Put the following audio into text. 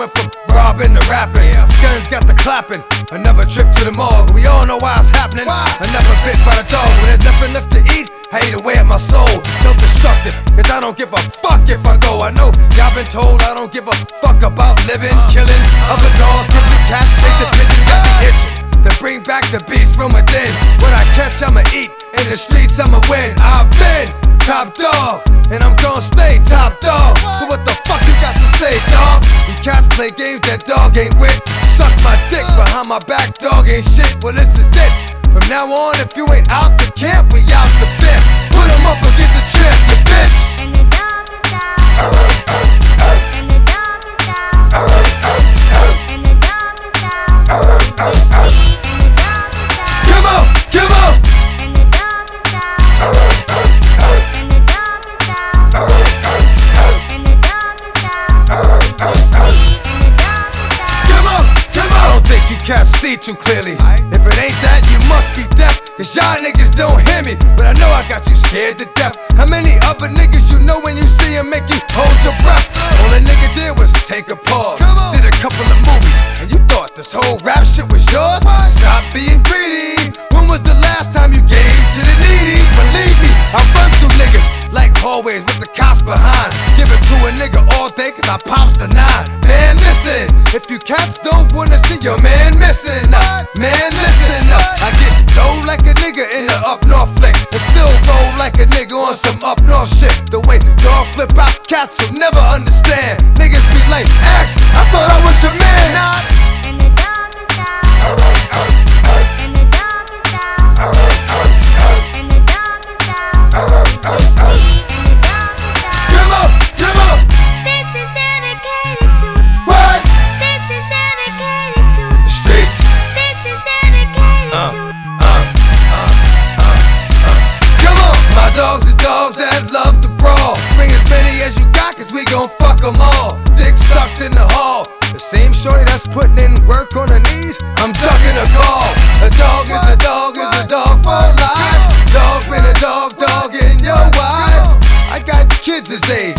went from robbing to rapping. Guns got the clapping. Another trip to the morgue. We all know why it's happening. Another bit by the dog. When there's nothing left to eat, I ate away at my soul. Felt destructive, cause I don't give a fuck if I go. I know y'all been told I don't give a fuck about living, killing other dogs, catching cats, chasing pigeons, got me itching to bring back the beast from within. What I catch, I'ma eat. In the streets, I'ma win. I've been top dog, and I'm gon' stay top dog. So what the fuck you got to say, dog? You cats play games that dog ain't with. Suck my dick behind my back, dog ain't shit. Well, this is it. From now on, if you ain't out the camp, we out the bit. Put 'em up and get the trip, you bitch. And the dog is out. And the dog is out. And the dog is out. And the dog is out. Come on, come on. And the dog is out. And the dog is out. And the dog is out. And the dog is out. Come on, come on. I don't think you cats see too clearly. If it ain't that, you must be deaf. Cause y'all niggas don't hear me, but I know I got you scared to death. How many other niggas you know when you see them make you hold your breath? All a nigga did was take a pause. Did a couple of movies, and you thought this whole rap shit was yours? Stop being greedy. When was the last time you gave to the needy? Believe me, I run through niggas like hallways with the cops behind. Give it to a nigga all day cause I pops the 9. Man, listen, if you cats don't wanna see your man missing, man, listen up. I get low like a nigga in the up north flick, and still roll like a nigga on some up north shit. The way dog flip out, cats will never understand. Niggas be like, X, I thought I was your man. Nah. And the dog is out. And the dog is out. And the dog is out. And the dog is out. Come on, come on. This is dedicated to. What? This is dedicated to. The streets. This is dedicated to. Come on, my dogs is dogs that love to brawl. Bring as many as you got, cause we gon' fuck 'em all. Dick sucked in the hall. The same shorty that's putting in work on her knees, I'm ducking a call. A dog is a dog is a dog for life. Dog been a dog, dog in your wife. I got kids his age,